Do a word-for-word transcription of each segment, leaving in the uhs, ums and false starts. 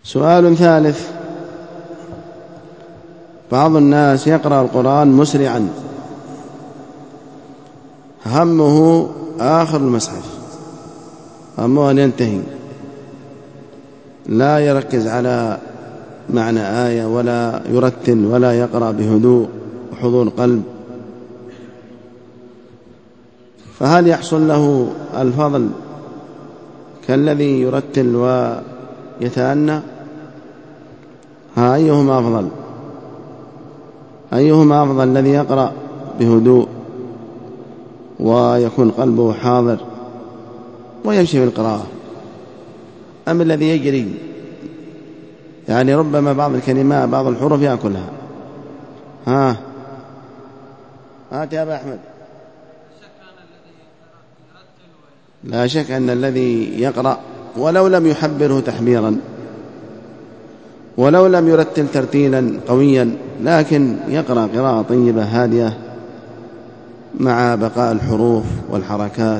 سؤال ثالث: بعض الناس يقرأ القرآن مسرعا، همه آخر المصحف، همه أن ينتهي، لا يركز على معنى آية ولا يرتل ولا يقرأ بهدوء وحضور قلب، فهل يحصل له الفضل كالذي يرتل ويتأنى؟ ها أيهما أفضل؟ أيهما أفضل، الذي يقرأ بهدوء ويكون قلبه حاضر ويمشي في القراءة، أم الذي يجري، يعني ربما بعض الكلمات بعض الحروف يأكلها؟ ها هات يا أبا أحمد. لا شك أن الذي يقرأ ولو لم يحبره تحبيرا ولو لم يرتل ترتيلا قويا، لكن يقرأ قراءة طيبة هادئة مع بقاء الحروف والحركات،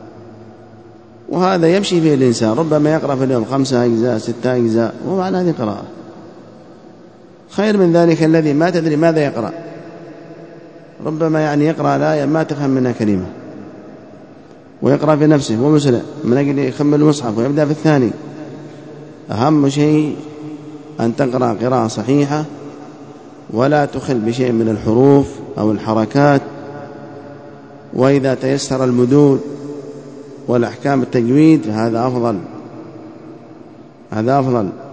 وهذا يمشي فيه الإنسان. ربما يقرأ في اليوم خمسة أجزاء ستة أجزاء ومعنى هذه قراءة، خير من ذلك الذي ما تدري ماذا يقرأ، ربما يعني يقرأ الآية ما تفهم منها كلمة ويقرأ في نفسه ومسرع من أجل يخمل المصحف ويبدأ في الثاني. أهم شيء أن تقرأ قراءة صحيحة ولا تخل بشيء من الحروف أو الحركات، وإذا تيسر المدود والأحكام التجويد فهذا أفضل، هذا أفضل.